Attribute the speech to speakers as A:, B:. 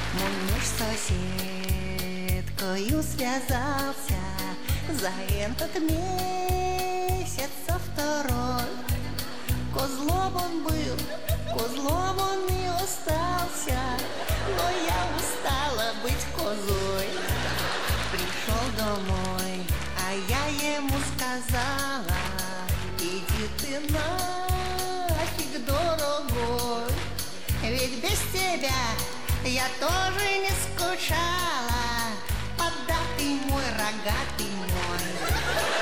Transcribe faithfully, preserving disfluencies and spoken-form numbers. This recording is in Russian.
A: Мой муж соседкою связался за этот месяц со второй. Козлом он был, козлом он и остался, но я устала быть козой. Пришел домой, а я ему сказала: иди ты нафиг, дорогой, ведь без тебя я тоже не скучала. Податый мой, рогатый мой.